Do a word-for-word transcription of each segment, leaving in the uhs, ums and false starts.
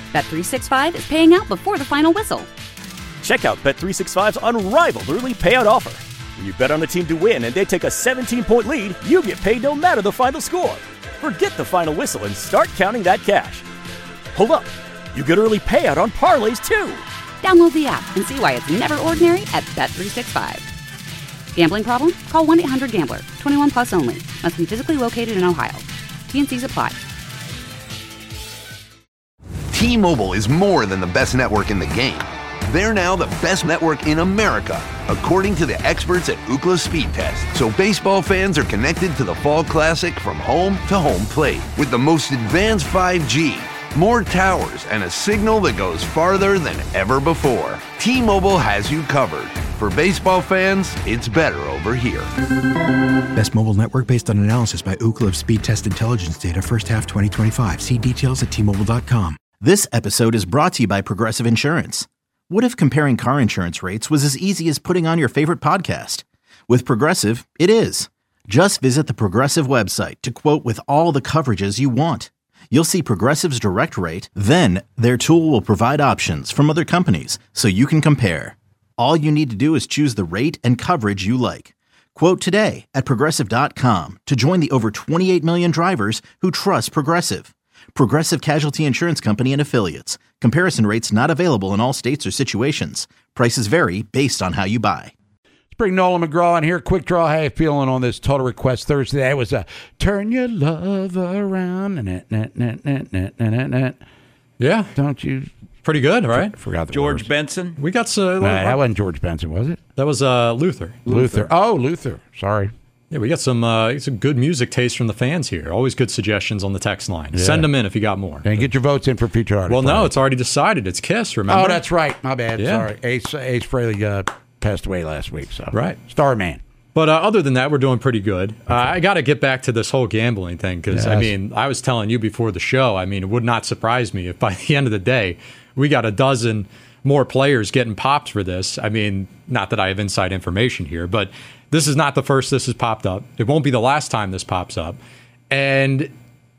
Bet three sixty-five is paying out before the final whistle. Check out Bet three sixty-five's unrivaled early payout offer. When you bet on a team to win and they take a seventeen-point lead, you get paid no matter the final score. Forget the final whistle and start counting that cash. Hold up. You get early payout on parlays, too. Download the app and see why it's never ordinary at Bet three sixty-five. Gambling problem? Call one eight hundred gambler. twenty-one plus only. Must be physically located in Ohio. T N Cs apply. T-Mobile is more than the best network in the game. They're now the best network in America, according to the experts at Ookla Speed Test. So baseball fans are connected to the Fall Classic from home to home plate with the most advanced five G, more towers, and a signal that goes farther than ever before. T-Mobile has you covered. For baseball fans, it's better over here. Best mobile network based on analysis by Ookla of Speed Test Intelligence data first half twenty twenty-five. See details at T Mobile dot com. This episode is brought to you by Progressive Insurance. What if comparing car insurance rates was as easy as putting on your favorite podcast? With Progressive, it is. Just visit the Progressive website to quote with all the coverages you want. You'll see Progressive's direct rate, then their tool will provide options from other companies so you can compare. All you need to do is choose the rate and coverage you like. Quote today at Progressive dot com to join the over twenty-eight million drivers who trust Progressive. Progressive Casualty Insurance Company and Affiliates. Comparison rates not available in all states or situations. Prices vary based on how you buy. Let's bring Nolan McGraw in here. Quick draw. How you feeling on this Total Request Thursday? It was a turn your love around. Yeah. Don't you? Pretty good, right? I forgot the George words. Benson. We got some. Nah, that wasn't George Benson, was it? That was uh, Luther. Luther. Oh, Luther. Sorry. Yeah, we got some uh, some good music taste from the fans here. Always good suggestions on the text line. Yeah. Send them in if you got more. And get your votes in for future artists. Well, no, it's already decided. It's Kiss, remember? Oh, that's right. My bad. Yeah. Sorry. Ace, Ace Frehley uh, passed away last week. So Right. Starman. But uh, other than that, we're doing pretty good. Uh, I got to get back to this whole gambling thing because, Yes. I mean, I was telling you before the show, I mean, it would not surprise me if by the end of the day, we got a dozen more players getting popped for this. I mean, not that I have inside information here, but this is not the first this has popped up. It won't be the last time this pops up. And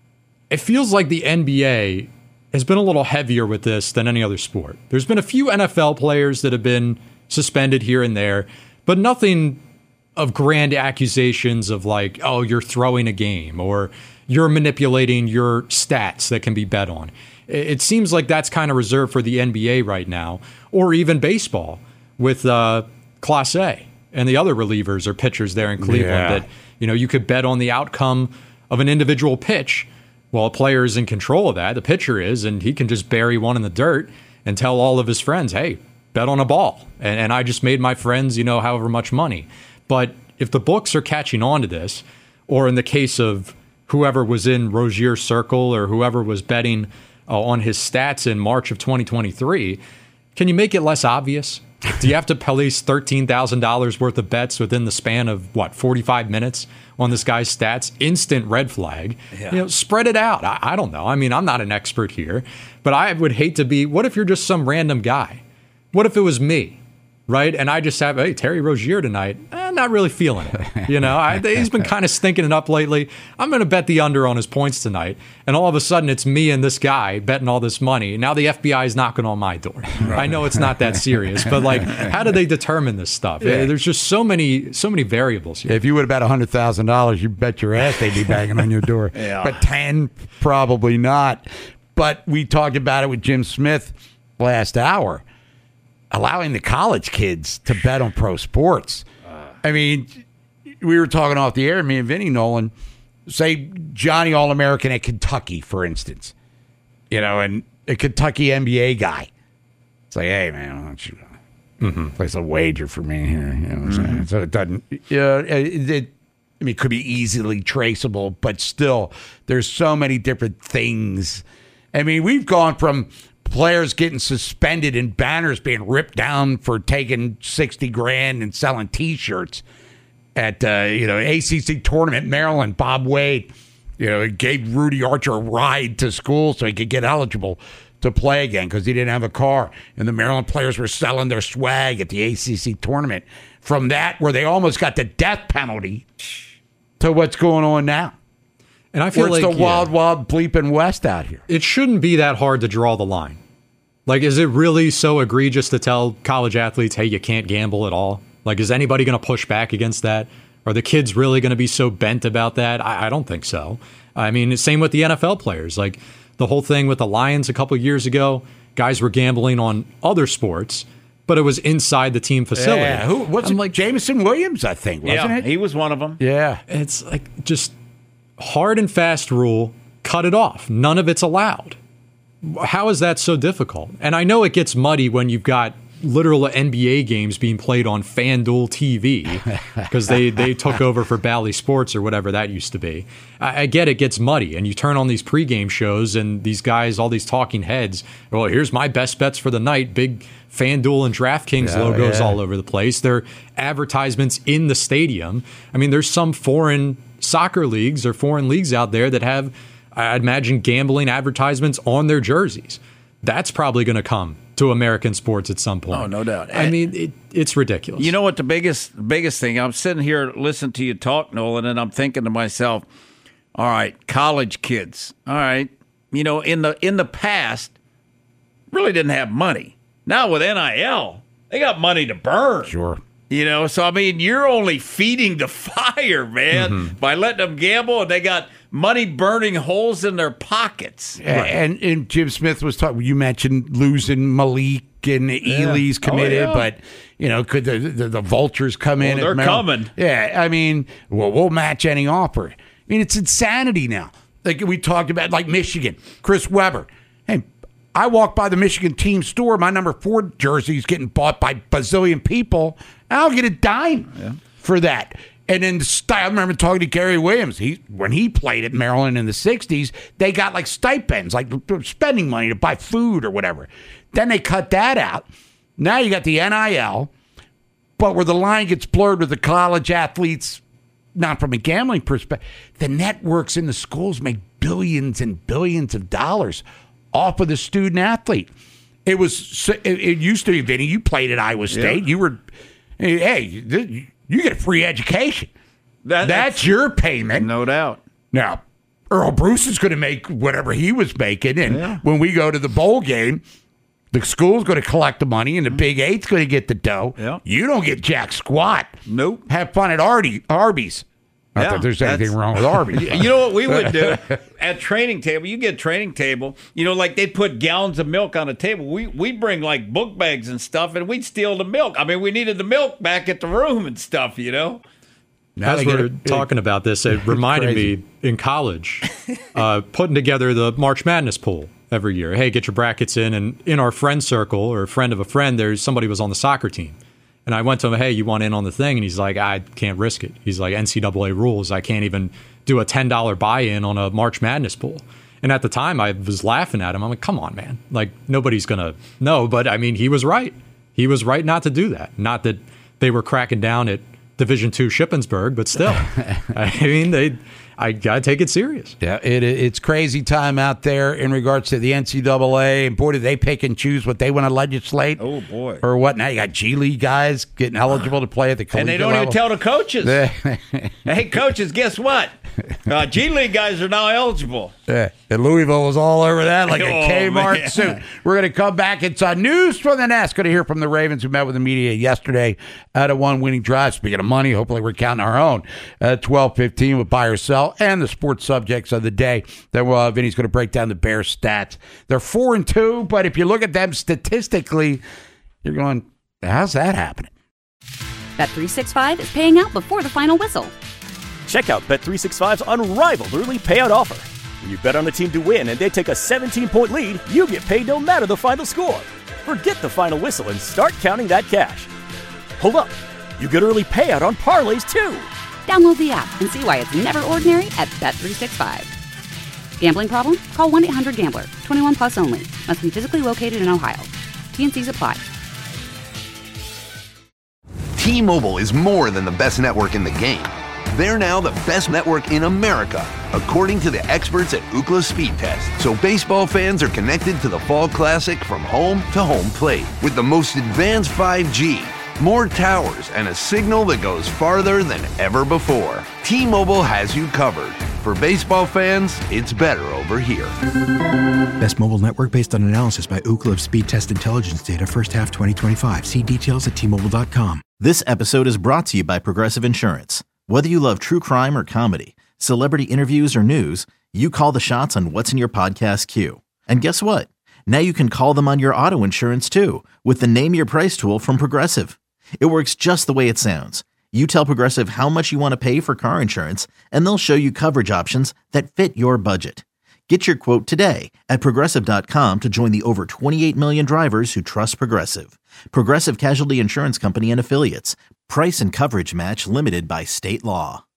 it feels like the N B A has been a little heavier with this than any other sport. There's been a few N F L players that have been suspended here and there, but nothing of grand accusations of like, oh, you're throwing a game or you're manipulating your stats that can be bet on. It seems like that's kind of reserved for the N B A right now, or even baseball with uh, Class A and the other relievers or pitchers there in Cleveland Yeah. that, you know, you could bet on the outcome of an individual pitch. Well, a player is in control of that. The pitcher is, and he can just bury one in the dirt and tell all of his friends, hey, bet on a ball. And, and I just made my friends, you know, however much money. But if the books are catching on to this, or in the case of whoever was in Rozier's circle or whoever was betting uh, on his stats in March of twenty twenty-three, can you make it less obvious? Do you have to place thirteen thousand dollars worth of bets within the span of, what, forty-five minutes on this guy's stats? Instant red flag. Yeah. You know, spread it out. I, I don't know. I mean, I'm not an expert here, but I would hate to be, what if you're just some random guy? What if it was me? Right? And I just have, hey, Terry Rozier tonight. Eh, not really feeling it. You know, I, he's been kind of stinking it up lately. I'm going to bet the under on his points tonight. And all of a sudden, it's me and this guy betting all this money. Now the F B I is knocking on my door. I know it's not that serious, but like, how do they determine this stuff? Yeah. There's just so many, so many variables here. If you would have bet one hundred thousand dollars, you bet your ass they'd be banging on your door. Yeah. But ten, probably not. But we talked about it with Jim Smith last hour, allowing the college kids to bet on pro sports. I mean, we were talking off the air, me and Vinny Nolan, say Johnny All-American at Kentucky, for instance, you know, and a Kentucky N B A guy. It's like, hey, man, why don't you mm-hmm. place a wager for me here? You know what I'm saying? Mm-hmm. So it doesn't, yeah, it, it, I mean, it could be easily traceable, but still, there's so many different things. I mean, we've gone from players getting suspended and banners being ripped down for taking sixty grand and selling T-shirts at, uh, you know, A C C tournament, Maryland, Bob Wade, you know, gave Rudy Archer a ride to school so he could get eligible to play again because he didn't have a car. And the Maryland players were selling their swag at the A C C tournament. From that, where they almost got the death penalty, to what's going on now. And I feel Where it's like the wild, yeah, wild bleeping West out here. it shouldn't be that hard to draw the line. Like, is it really so egregious to tell college athletes, hey, you can't gamble at all? Like, is anybody going to push back against that? Are the kids really going to be so bent about that? I, I don't think so. I mean, same with the N F L players. Like, the whole thing with the Lions a couple years ago, guys were gambling on other sports, but it was inside the team facility. Yeah, who, what's I'm it, like, Jameson Williams, I think, wasn't yeah, it? he was one of them. Yeah. it's like just hard and fast rule, cut it off. None of it's allowed. How is that so difficult? And I know it gets muddy when you've got literal N B A games being played on FanDuel T V because they, they took over for Bally Sports or whatever that used to be. I, I get it gets muddy, and you turn on these pregame shows and these guys, all these talking heads, well, here's my best bets for the night, big FanDuel and DraftKings Oh, logos yeah. all over the place. They're advertisements in the stadium. I mean, there's some foreign soccer leagues or foreign leagues out there that have, I'd imagine, gambling advertisements on their jerseys. That's probably going to come to American sports at some point. Oh, no doubt. I mean, it, it's ridiculous. You know what the biggest biggest thing? I'm sitting here listening to you talk, Nolan, and I'm thinking to myself, all right, college kids. All right. You know, in the in the past, really didn't have money. Now with N I L, they got money to burn. Sure. You know, so I mean, you're only feeding the fire, man, Mm-hmm. by letting them gamble, and they got money burning holes in their pockets. And, and Jim Smith was talking. You mentioned losing Malik and Ely's Oh, committed, yeah. but you know, could the the, the vultures come in? Well, at they're Maryland? coming. Yeah, I mean, well, we'll match any offer. I mean, it's insanity now. Like we talked about, like Michigan, Chris Webber. Hey, I walk by the Michigan team store. My number four jersey is getting bought by bazillion people. I'll get a dime for that. And then the style, I remember talking to Gary Williams. He when he played at Maryland in the sixties, they got like stipends, like spending money to buy food or whatever. Then they cut that out. Now you got the N I L, but where the line gets blurred with the college athletes, not from a gambling perspective, the networks in the schools make billions and billions of dollars off of the student athlete. It was it, it used to be, Vinny, you played at Iowa State. Yeah. You were, hey, you get a free education. That- That's your payment. No doubt. Now, Earl Bruce is going to make whatever he was making, and Yeah. when we go to the bowl game, the school's going to collect the money, and the Big Eight's going to get the dough. Yeah. You don't get jack squat. Nope. Have fun at Artie, Arby's. Not Yeah, that there's anything that's- wrong with Arby's. You know what we would do at training table? You get training table. You know, like they'd put gallons of milk on the table. We we bring like book bags and stuff, and we'd steal the milk. I mean, we needed the milk back at the room and stuff. You know. Now As they get we're a- talking about this, it reminded crazy. me in college, uh, putting together the March Madness pool every year. Hey, get your brackets in. And in our friend circle or a friend of a friend, there's somebody was on the soccer team. And I went to him, hey, you want in on the thing? And he's like, I can't risk it. He's like, N C double A rules. I can't even do a ten dollars buy-in on a March Madness pool. And at the time, I was laughing at him. I'm like, come on, man. Like, nobody's going to know. But, I mean, he was right. He was right not to do that. Not that they were cracking down at Division two Shippensburg, but still. I mean, they. I got to take it serious. Yeah, it, it's crazy time out there in regards to the N C double A. And boy, do they pick and choose what they want to legislate. Oh, boy. Or what? Now you got G League guys getting eligible to play at the collegiate And they don't level. even tell the coaches. Hey, coaches, guess what? Uh, G League guys are now eligible. Yeah, and Louisville was all over that like a Oh, Kmart man. suit. We're going to come back. It's uh, news from the Nest. Going to hear from the Ravens who met with the media yesterday at a one-winning drive. Speaking of money, hopefully we're counting our own at twelve fifteen with buy or sell and the sports subjects of the day. Then uh, Vinny's going to break down the Bears stats. They're four and two, but if you look at them statistically, you're going, how's that happening? Bet three sixty-five is paying out before the final whistle. Check out Bet three sixty-five's unrivaled early payout offer. When you bet on a team to win and they take a seventeen-point lead, you get paid no matter the final score. Forget the final whistle and start counting that cash. Hold up. You get early payout on parlays, too. Download the app and see why it's never ordinary at Bet three sixty-five. Gambling problem? Call one eight hundred gambler. twenty-one plus only. Must be physically located in Ohio. T N Cs apply. T-Mobile is more than the best network in the game. They're now the best network in America, according to the experts at Ookla Speed Test. So baseball fans are connected to the Fall Classic from home to home plate. With the most advanced five G, more towers, and a signal that goes farther than ever before. T-Mobile has you covered. For baseball fans, it's better over here. Best mobile network based on analysis by Ookla of Speed Test Intelligence data first half twenty twenty-five. See details at T Mobile dot com. This episode is brought to you by Progressive Insurance. Whether you love true crime or comedy, celebrity interviews or news, you call the shots on what's in your podcast queue. And guess what? Now you can call them on your auto insurance too with the Name Your Price tool from Progressive. It works just the way it sounds. You tell Progressive how much you want to pay for car insurance, and they'll show you coverage options that fit your budget. Get your quote today at Progressive dot com to join the over twenty-eight million drivers who trust Progressive. Progressive Casualty Insurance Company and Affiliates. Price and coverage match limited by state law.